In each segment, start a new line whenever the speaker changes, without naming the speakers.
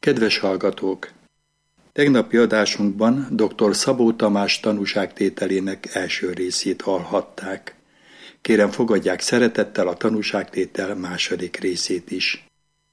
Kedves hallgatók! Tegnapi adásunkban dr. Szabó Tamás tanúságtételének első részét hallhatták. Kérem, fogadják szeretettel a tanúságtétel második részét is.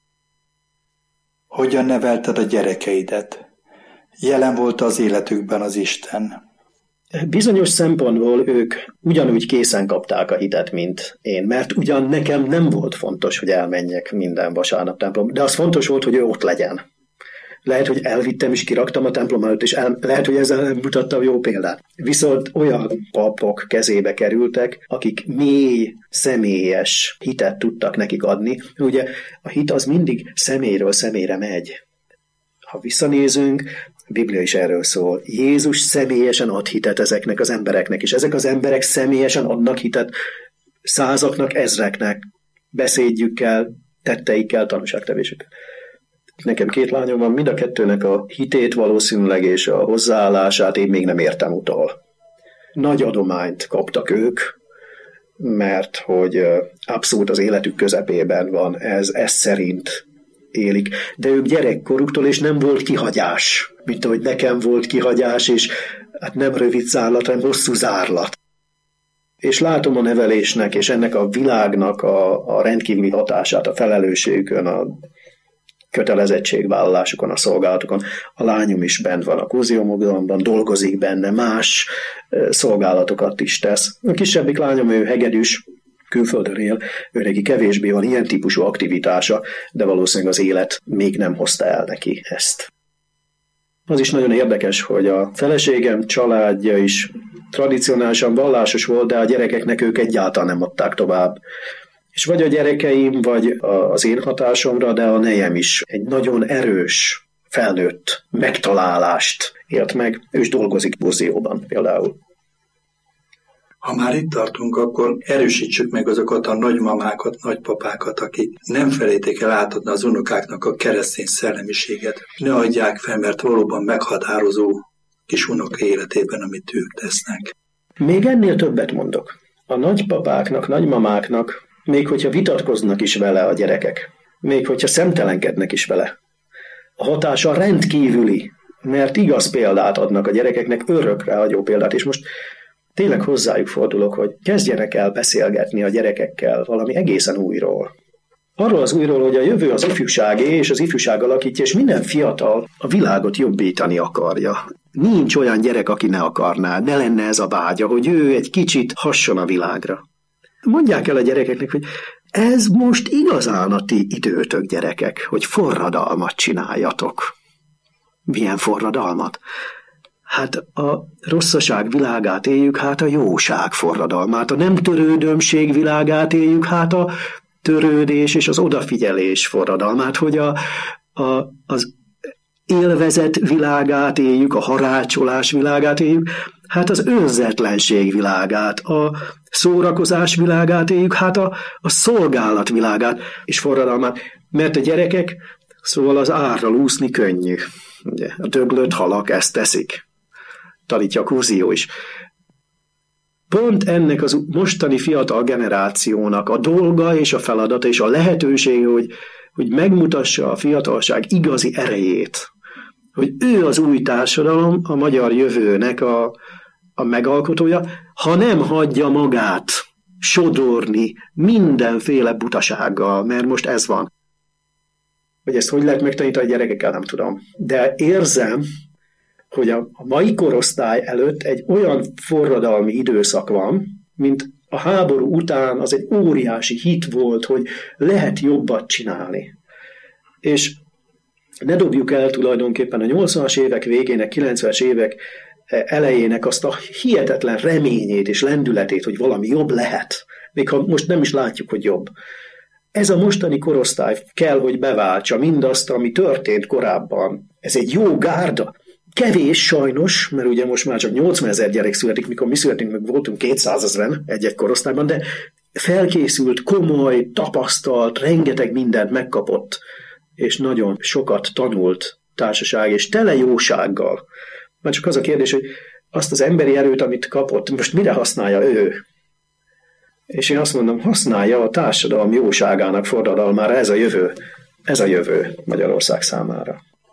Hogyan nevelted a gyerekeidet? Jelen volt az életükben az Isten.
Bizonyos szempontból ők ugyanúgy készen kapták a hitet, mint én, mert ugyan nekem nem volt fontos, hogy elmenjek minden vasárnap templomba, de az fontos volt, hogy ő ott legyen. Lehet, hogy elvittem és kiraktam a templom előtt, és lehet, hogy ezzel nem mutattam jó példát. Viszont olyan papok kezébe kerültek, akik mély, személyes hitet tudtak nekik adni. Ugye a hit az mindig személyről személyre megy. Ha visszanézünk, a Biblia is erről szól. Jézus személyesen ad hitet ezeknek az embereknek, és ezek az emberek személyesen adnak hitet százaknak, ezreknek, beszédjükkel, tetteikkel, tanúságtevésükkel. Nekem 2 lányom van, mind a kettőnek a hitét valószínűleg és a hozzáállását én még nem értem utol. Nagy adományt kaptak ők, mert hogy abszolút az életük közepében van, ez szerint élik. De ők gyerekkoruktól, és nem volt kihagyás, mint ahogy nekem volt kihagyás, és hát nem rövid zárlat, hanem hosszú zárlat. És látom a nevelésnek, és ennek a világnak a rendkívüli hatását, a felelősségükön, a kötelezettségvállalásukon, a szolgálatokon. A lányom is bent van a Kúziómozgalomban, dolgozik benne, más szolgálatokat is tesz. A kisebbik lányom, ő hegedűs, külföldön él, ő neki kevésbé van ilyen típusú aktivitása, de valószínűleg az élet még nem hozta el neki ezt. Az is nagyon érdekes, hogy a feleségem családja is tradicionálisan vallásos volt, de a gyerekeknek ők egyáltalán nem adták tovább. És vagy a gyerekeim, vagy az én hatásomra, de a nejem is egy nagyon erős, felnőtt megtalálást élt meg. Ő is dolgozik Buzióban például.
Ha már itt tartunk, akkor erősítsük meg azokat a nagymamákat, nagypapákat, akik nem felejtik el átadni az unokáknak a keresztény szellemiséget. Ne adják fel, mert valóban meghatározó kis unoka életében, amit ők tesznek.
Még ennél többet mondok. A nagypapáknak, nagymamáknak, még hogyha vitatkoznak is vele a gyerekek, még hogyha szemtelenkednek is vele, a hatása rendkívüli, mert igaz példát adnak a gyerekeknek, örökre hagyó példát, és most tényleg hozzájuk fordulok, hogy kezdjenek el beszélgetni a gyerekekkel valami egészen újról. Arról az újról, hogy a jövő az ifjúságé, és az ifjúság alakítja, és minden fiatal a világot jobbítani akarja. Nincs olyan gyerek, aki ne akarná, ne lenne ez a vágya, hogy ő egy kicsit hasson a világra. Mondják el a gyerekeknek, hogy ez most igazán a ti időtök, gyerekek, hogy forradalmat csináljatok. Milyen forradalmat? Hát a rosszaság világát éljük, hát a jóság forradalmát, a nem törődömség világát éljük, hát a törődés és az odafigyelés forradalmát, hogy az élvezet világát éljük, a harácsolás világát éljük, hát az önzetlenség világát, a szórakozás világát éljük, hát a szolgálat világát és forradalmát, mert a gyerekek, szóval az árral úszni könnyű. Ugye, a döglött halak ezt teszik. Tanítja a Kúzió is. Pont ennek az mostani fiatal generációnak a dolga és a feladata és a lehetősége, hogy megmutassa a fiatalság igazi erejét, hogy ő az új társadalom, a magyar jövőnek a megalkotója, ha nem hagyja magát sodorni mindenféle butasággal, mert most ez van. Hogy ezt hogy lehet megtanítani a gyerekekkel, nem tudom. De érzem, hogy a mai korosztály előtt egy olyan forradalmi időszak van, mint a háború után az egy óriási hit volt, hogy lehet jobbat csinálni. És ne dobjuk el tulajdonképpen a 80-as évek végének, 90-es évek elejének azt a hihetetlen reményét és lendületét, hogy valami jobb lehet. Még ha most nem is látjuk, hogy jobb. Ez a mostani korosztály kell, hogy beváltsa mindazt, ami történt korábban. Ez egy jó gárda. Kevés sajnos, mert ugye most már csak 80 000 gyerek születik, mikor mi születünk, meg voltunk 200 000 egy-egy korosztályban, de felkészült, komoly, tapasztalt, rengeteg mindent megkapott, és nagyon sokat tanult társaság, és tele jósággal. Már csak az a kérdés, hogy azt az emberi erőt, amit kapott, most mire használja ő? És én azt mondom, használja a társadalom jóságának forradalmára, ez a jövő Magyarország számára.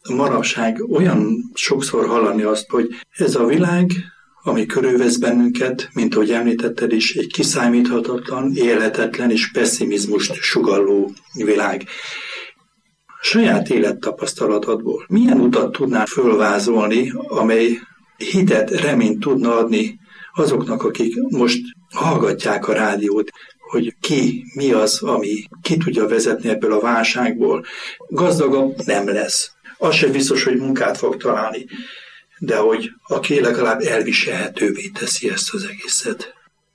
manapság olyan sokszor hallani azt, hogy ez a világ, ami körülvesz bennünket, mint ahogy említetted is, egy kiszámíthatatlan, élhetetlen és pessimizmust sugalló világ. Saját élettapasztalatodból milyen utat tudnál fölvázolni, amely hitet, reményt tudna adni azoknak, akik most hallgatják a rádiót, hogy mi az, ami ki tudja vezetni ebből a válságból. Gazdagabb nem lesz. Az sem biztos, hogy munkát fog találni, de hogy aki legalább elviselhetővé teszi ezt az egészet.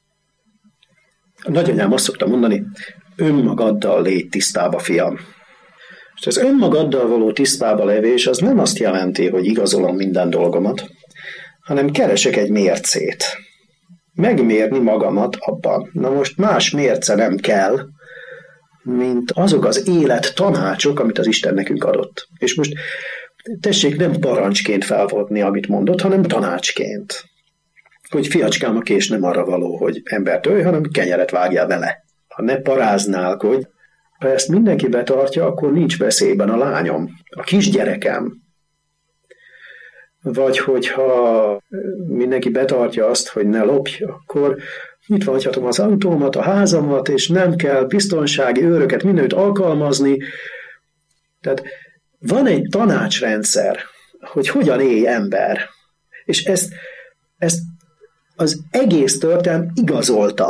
A nagyanyám azt szokta mondani, önmagaddal légy tisztába, fiam. És az önmagaddal való tisztába levés az nem azt jelenti, hogy igazolom minden dolgomat, hanem keresek egy mércét. Megmérni magamat abban. Na most más mérce nem kell, mint azok az élet tanácsok, amit az Isten nekünk adott. És most tessék nem parancsként felfogni, amit mondott, hanem tanácsként. Hogy fiacskám, a kés nem arra való, hogy embert ölj, hanem kenyeret vágjál vele. Ha ne paráználkodj, ha ezt mindenki betartja, akkor nincs veszélyben a lányom, a kisgyerekem. Vagy hogyha mindenki betartja azt, hogy ne lopj, akkor nyitva hagyhatom az autómat, a házamat, és nem kell biztonsági őröket mindenütt alkalmazni. Tehát van egy tanácsrendszer, hogy hogyan élj ember. És ezt az egész történet igazolta.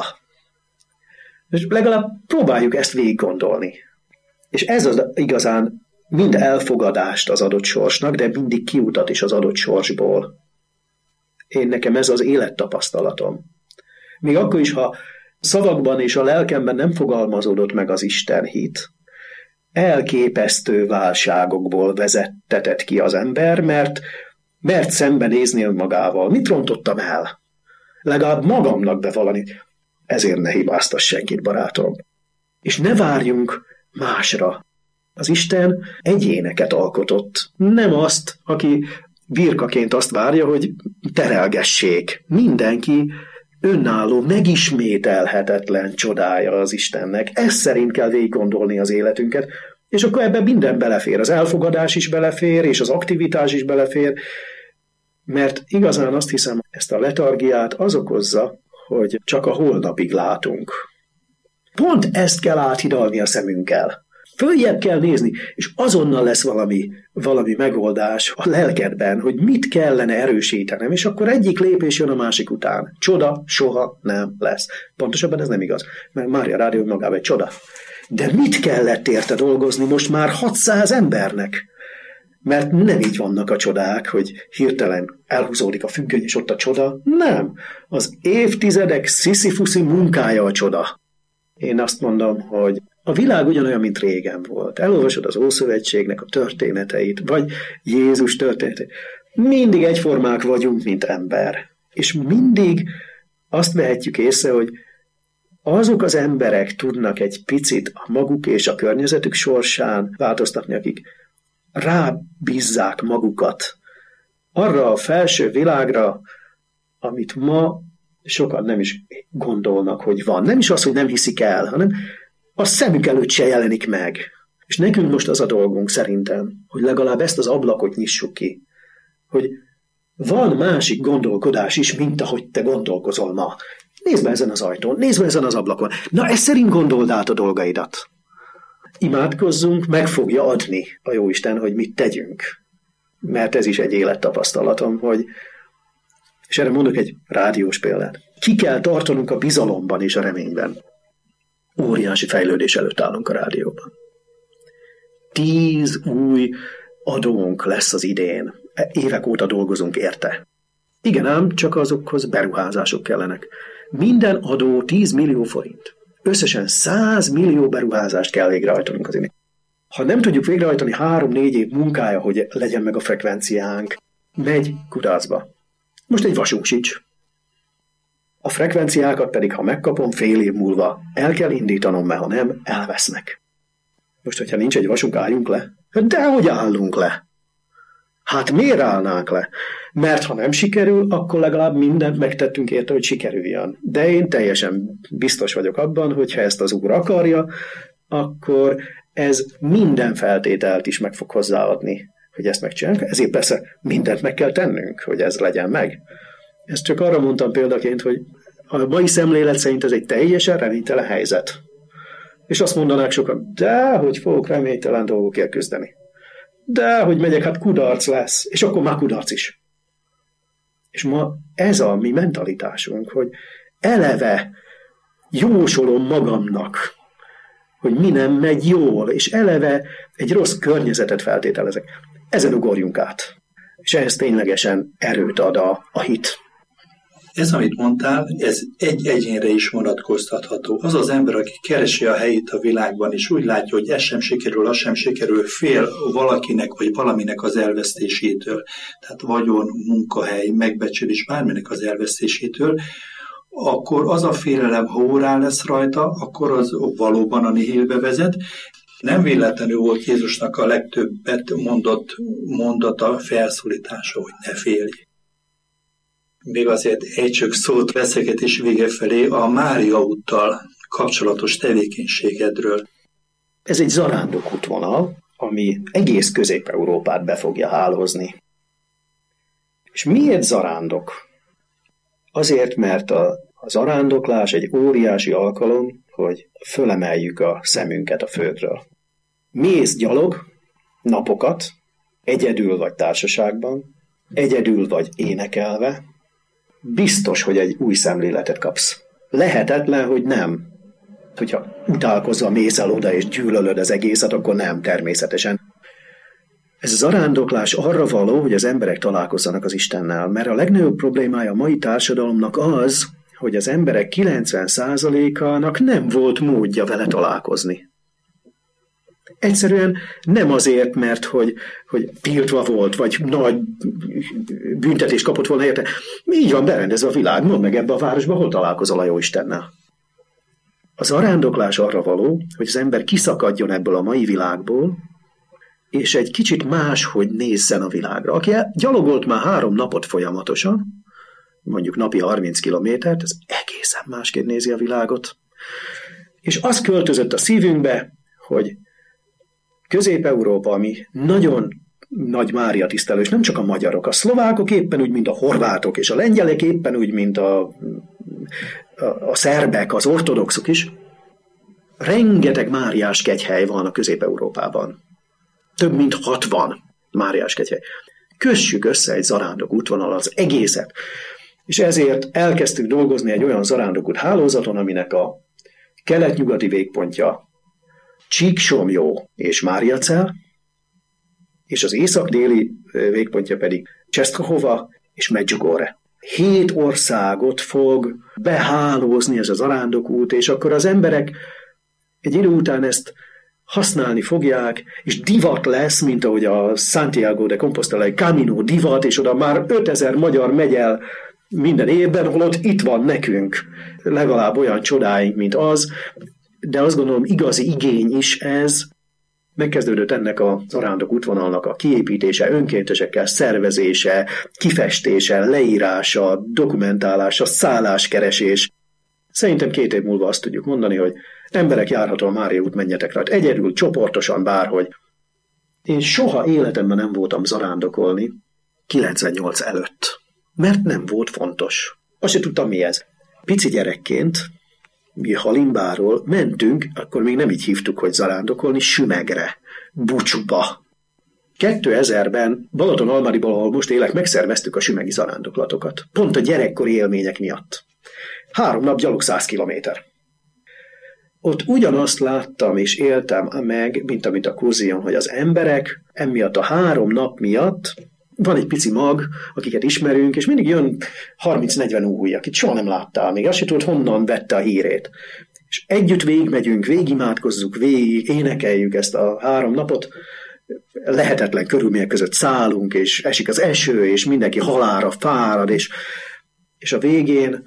És legalább próbáljuk ezt végig gondolni. És ez az igazán mind elfogadást az adott sorsnak, de mindig kiutat is az adott sorsból. Nekem ez az élettapasztalatom. Még akkor is, ha szavakban és a lelkemben nem fogalmazódott meg az Isten hit, elképesztő válságokból vezettetett ki az ember, mert szembenézni önmagával. Mit rontottam el? Legalább magamnak bevallani. Ezért ne hibáztass senkit, barátom. És ne várjunk másra. Az Isten egyéneket alkotott. Nem azt, aki birkaként azt várja, hogy terelgessék. Mindenki önálló, megismételhetetlen csodája az Istennek. Ez szerint kell végig gondolni az életünket, és akkor ebben minden belefér. Az elfogadás is belefér, és az aktivitás is belefér, mert igazán azt hiszem, ezt a letargiát az okozza, hogy csak a holnapig látunk. Pont ezt kell áthidalni a szemünkkel. Följebb kell nézni, és azonnal lesz valami megoldás a lelkedben, hogy mit kellene erősítenem, és akkor egyik lépés jön a másik után. Csoda soha nem lesz. Pontosabban ez nem igaz, mert Mária Rádió magában egy csoda. De mit kellett érte dolgozni most már 600 embernek? Mert nem így vannak a csodák, hogy hirtelen elhúzódik a függöny, és ott a csoda. Nem. Az évtizedek sziszifuszi munkája a csoda. Én azt mondom, hogy a világ ugyanolyan, mint régen volt. Elolvasod az Ószövetségnek a történeteit, vagy Jézus történeteit. Mindig egyformák vagyunk, mint ember. És mindig azt vehetjük észre, hogy azok az emberek tudnak egy picit a maguk és a környezetük sorsán változtatni, akik rábízzák magukat arra a felső világra, amit ma sokan nem is gondolnak, hogy van. Nem is az, hogy nem hiszik el, hanem a szemük előtt se jelenik meg. És nekünk most az a dolgunk szerintem, hogy legalább ezt az ablakot nyissuk ki, hogy van másik gondolkodás is, mint ahogy te gondolkozol ma. Nézd be ezen az ajtón, nézd be ezen az ablakon. Na, ez szerint gondold át a dolgaidat. Imádkozzunk, meg fogja adni a Jóisten, hogy mit tegyünk. Mert ez is egy élettapasztalatom, hogy, és erre mondok egy rádiós példát. Ki kell tartanunk a bizalomban és a reményben. Óriási fejlődés előtt állunk a rádióban. 10 új adónk lesz az idén. Évek óta dolgozunk érte. Igen ám, csak azokhoz beruházások kellenek. Minden adó 10 millió forint. Összesen 100 millió beruházást kell végrehajtanunk az idén. Ha nem tudjuk végrehajtani 3-4 év munkája, hogy legyen meg a frekvenciánk, megy kudarcba. Most egy vasunk sincs. A frekvenciákat pedig, ha megkapom, fél év múlva el kell indítanom, mert ha nem, elvesznek. Most, hogyha nincs egy vasunk, álljunk le? Dehogy állunk le? Hát miért állnánk le? Mert ha nem sikerül, akkor legalább mindent megtettünk érte, hogy sikerüljön. De én teljesen biztos vagyok abban, hogy ha ezt az Úr akarja, akkor ez minden feltételt is meg fog hozzáadni, hogy ezt megcsináljuk, ezért persze mindent meg kell tennünk, hogy ez legyen meg. Ezt csak arra mondtam példaként, hogy a mai szemlélet szerint ez egy teljesen reménytelen helyzet. És azt mondanák sokan, de hogy fogok reménytelen dolgokért küzdeni. De hogy megyek, hát kudarc lesz, és akkor már kudarc is. És ma ez a mi mentalitásunk, hogy eleve jósolom magamnak, hogy mi nem megy jól, és eleve egy rossz környezetet feltételezek. Ezen ugorjunk át. És ehhez ténylegesen erőt ad a hit.
Ez, amit mondtál, ez egy egyénre is vonatkoztatható. Az az ember, aki keresi a helyét a világban, és úgy látja, hogy ez sem sikerül, az sem sikerül, fél valakinek vagy valaminek az elvesztésétől, tehát vagyon, munkahely, megbecsülés, bárminek az elvesztésétől, akkor az a félelem, ha órá lesz rajta, akkor az valóban a nihilbe vezet. Nem véletlenül volt Jézusnak a legtöbbet mondott mondata, felszólítása, hogy ne félj. Még azért egy csak szót beszélgetés vége felé a Mária úttal kapcsolatos tevékenységedről.
Ez egy zarándok útvonal, ami egész Közép-Európát be fogja hálózni. És miért zarándok? Azért, mert a zarándoklás egy óriási alkalom, hogy fölemeljük a szemünket a földről. Mész gyalog napokat, egyedül vagy társaságban, egyedül vagy énekelve, biztos, hogy egy új szemléletet kapsz. Lehetetlen, hogy nem. Hogyha utálkozva mész el oda és gyűlölöd az egészet, akkor nem, természetesen. Ez az zarándoklás arra való, hogy az emberek találkozzanak az Istennel, mert a legnagyobb problémája a mai társadalomnak az, hogy az emberek 90%-ának nem volt módja vele találkozni. Egyszerűen nem azért, mert hogy tiltva volt, vagy nagy büntetést kapott volna érte. Így van berendezve a világ, mondd meg ebbe a városba, hol találkozol a Jóistennel. A zarándoklás arra való, hogy az ember kiszakadjon ebből a mai világból, és egy kicsit máshogy nézzen a világra. Aki gyalogolt már 3 napot folyamatosan, mondjuk napi 30 kilométert, ez egészen másként nézi a világot. És az költözött a szívünkbe, hogy Közép-Európa, ami nagyon nagy Mária tisztelő, és nem csak a magyarok, a szlovákok éppen úgy, mint a horvátok, és a lengyelek éppen úgy, mint a szerbek, az ortodoxok is. Rengeteg Máriás kegyhely van a Közép-Európában. Több mint 60 Máriás kegyhely. Kössük össze egy zarándok útvonal az egészet. És ezért elkezdtük dolgozni egy olyan zarándokút hálózaton, aminek a kelet-nyugati végpontja Csíksomlyó és Máriacel, és az észak-déli végpontja pedig Czestochowa és Medjugorje. 7 országot fog behálózni ez a zarándokút, és akkor az emberek egy idő után ezt használni fogják, és divat lesz, mint ahogy a Santiago de Compostela Camino divat, és oda már 5000 magyar megy el minden évben, holott itt van nekünk legalább olyan csodáink, mint az, de azt gondolom igazi igény is ez. Megkezdődött ennek a zarándok útvonalnak a kiépítése, önkéntesekkel szervezése, kifestése, leírása, dokumentálása, szálláskeresés. Szerintem 2 év múlva azt tudjuk mondani, hogy emberek járhatóan Mária út, menjetek rá, egyedül, csoportosan, bárhogy. Én soha életemben nem voltam zarándokolni 98 előtt, mert nem volt fontos. Azt se tudtam, mi ez. Pici gyerekként mi Halimbáról mentünk, akkor még nem így hívtuk, hogy zarándokolni, Sümegre, Bucsba. 2000-ben Balatonalmádiból, ahol most élek, megszerveztük a sümegi zarándoklatokat. Pont a gyerekkori élmények miatt. 3 nap gyalog 100 kilométer. Ott ugyanazt láttam és éltem meg, mint amit a Kurzion, hogy az emberek emiatt a 3 nap miatt, van egy pici mag, akiket ismerünk, és mindig jön 30-40 új, akit soha nem láttál még, azt se tudod, honnan vette a hírét. És együtt végigmegyünk, végigimádkozzuk, végig énekeljük ezt a 3 napot, lehetetlen körülmények között szállunk, és esik az eső, és mindenki halálra fárad, és a végén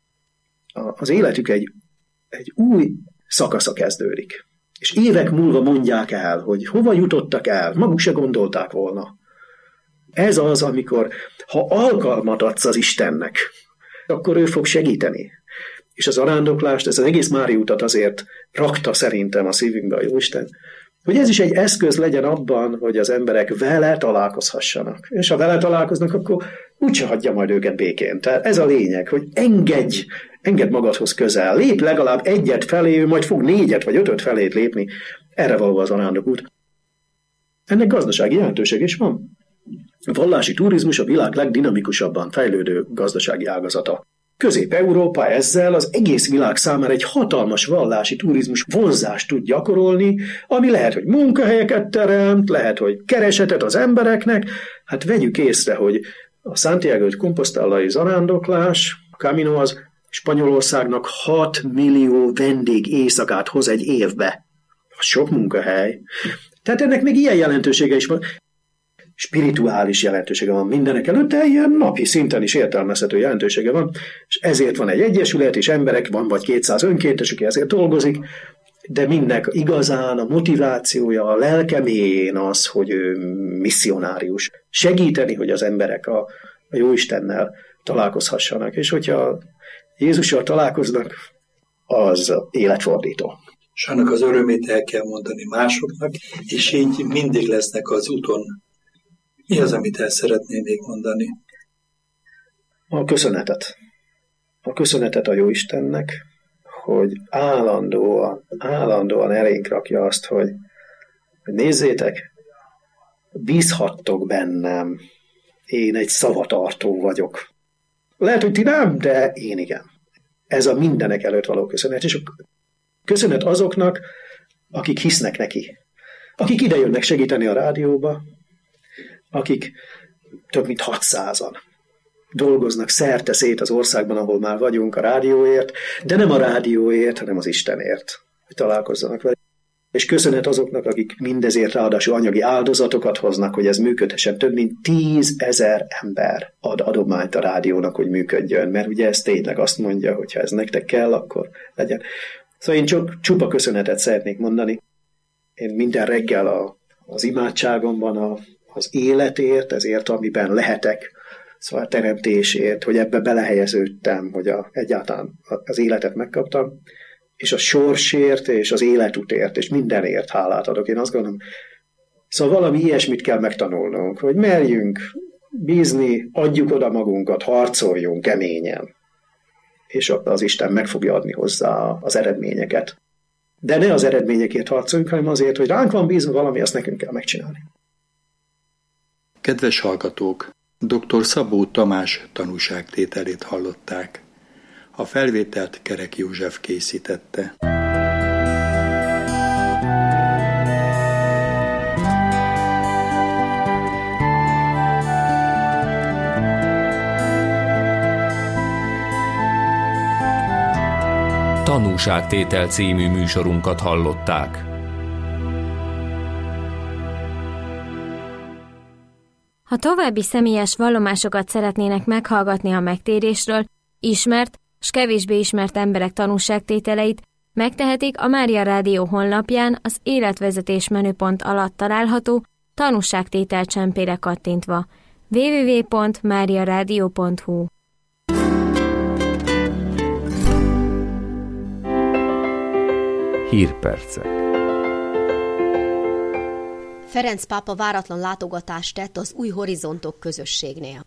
az életük egy új szakasza kezdődik. És évek múlva mondják el, hogy hova jutottak el, maguk se gondolták volna. Ez az, amikor, ha alkalmat adsz az Istennek, akkor ő fog segíteni. És az arándoklást, ez az egész Mária utat azért rakta szerintem a szívünkbe a Jóisten, hogy ez is egy eszköz legyen abban, hogy az emberek vele találkozhassanak. És ha vele találkoznak, akkor úgyse hagyja majd őket békén. Tehát ez a lényeg, hogy engedd magadhoz közel. Lép legalább egyet felé, majd fog 4 vagy 5 felét lépni. Erre való az arándokút. Ennek gazdasági jelentőség is van. A vallási turizmus a világ legdinamikusabban fejlődő gazdasági ágazata. Közép-Európa ezzel az egész világ számára egy hatalmas vallási turizmus vonzást tud gyakorolni, ami lehet, hogy munkahelyeket teremt, lehet, hogy keresetet az embereknek. Hát vegyük észre, hogy a Santiago de Compostelai zarándoklás, a Camino az Spanyolországnak 6 millió vendég éjszakát hoz egy évbe. Sok munkahely. Tehát ennek még ilyen jelentősége is van. Spirituális jelentősége van mindenek előtt, de ilyen napi szinten is értelmezhető jelentősége van, és ezért van egy egyesület, és emberek van, vagy 200 önkéntes, aki ezért dolgozik, de mindnek igazán a motivációja, a lelke mélyén az, hogy ő misszionárius. Segíteni, hogy az emberek a Jóistennel találkozhassanak, és hogyha Jézussal találkoznak, az életfordító.
És annak az örömét el kell mondani másoknak, és így mindig lesznek az úton. Mi az, amit el szeretném még mondani?
A köszönetet. A köszönetet a Jóistennek, hogy állandóan elénk rakja azt, hogy nézzétek, bízhattok bennem, én egy szavatartó vagyok. Lehet, hogy ti nem, de én igen. Ez a mindenek előtt való köszönet. És a köszönet azoknak, akik hisznek neki. Akik idejönnek segíteni a rádióba, akik több mint 600-an dolgoznak szerte szét az országban, ahol már vagyunk a rádióért, de nem a rádióért, hanem az Istenért, hogy találkozzanak vele. És köszönet azoknak, akik mindezért ráadásul anyagi áldozatokat hoznak, hogy ez működhessen. Több mint 10 000 ember ad adományt a rádiónak, hogy működjön, mert ugye ez tényleg azt mondja, hogy ha ez nektek kell, akkor legyen. Szóval én csak csupa köszönetet szeretnék mondani. Én minden reggel az imádságomban az életért, ezért, amiben lehetek, szóval a teremtésért, hogy ebbe belehelyeződtem, hogy egyáltalán az életet megkaptam, és a sorsért, és az életútért, és mindenért hálát adok. Én azt gondolom, szóval valami ilyesmit kell megtanulnunk, hogy merjünk bízni, adjuk oda magunkat, harcoljunk keményen, és az Isten meg fogja adni hozzá az eredményeket. De ne az eredményekért harcoljunk, hanem azért, hogy ránk van bízva valami, azt nekünk kell megcsinálni.
Kedves hallgatók! Dr. Szabó Tamás tanúságtételét hallották. A felvételt Kerek József készítette.
Tanúságtétel című műsorunkat hallották.
Ha további személyes vallomásokat szeretnének meghallgatni a megtérésről, ismert s kevésbé ismert emberek tanúságtételeit, megtehetik a Mária Rádió honlapján az életvezetés menüpont alatt található tanúságtétel csempére kattintva www.mariaradio.hu.
Hírpercek.
Ferenc pápa váratlan látogatást tett az Új Horizontok közösségnél.